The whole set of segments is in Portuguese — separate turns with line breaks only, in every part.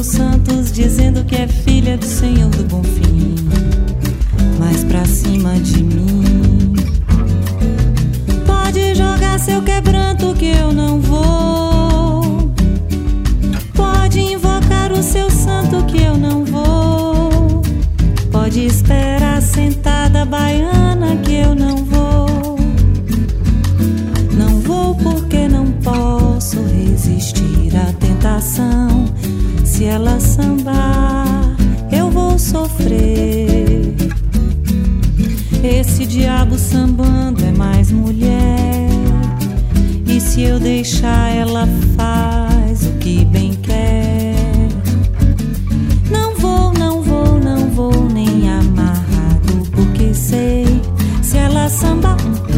nos santos, dizendo que é filha do Senhor do Bom Fim. Mas pra cima de mim, pode jogar seu quebranto que eu não vou. Pode invocar o seu santo que eu não vou. Pode esperar sentada baiana que eu não vou. Não vou porque não posso resistir à tentação. Se ela sambar, eu vou sofrer. Esse diabo sambando é mais mulher. E se eu deixar, ela faz o que bem quer. Não vou, não vou, não vou nem amarrado, porque sei, se ela sambar,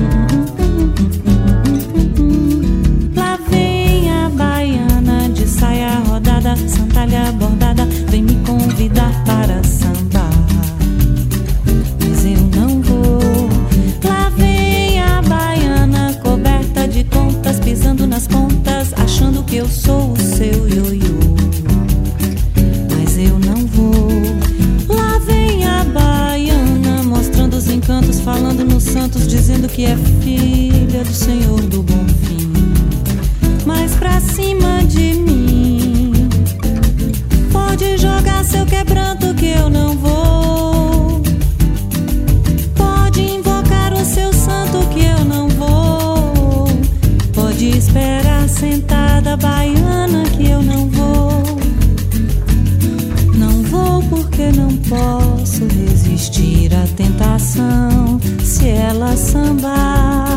lá vem a baiana de saia rodada, sandália bordada, vem me convidar para sambar. Mas eu não vou. Lá vem a baiana coberta de contas, pisando nas pontas, achando que eu sou o seu ioiô. Mas eu não vou. Lá vem a baiana mostrando os encantos, falando nos santos, dizendo que é filha do Senhor do Bom Fim. Mas pra cima de mim, pode jogar seu quebranto que eu não vou. Pode invocar o seu santo que eu não vou. Pode esperar sentada baiana que eu não vou. Não vou porque não posso resistir à tentação. Se ela sambar,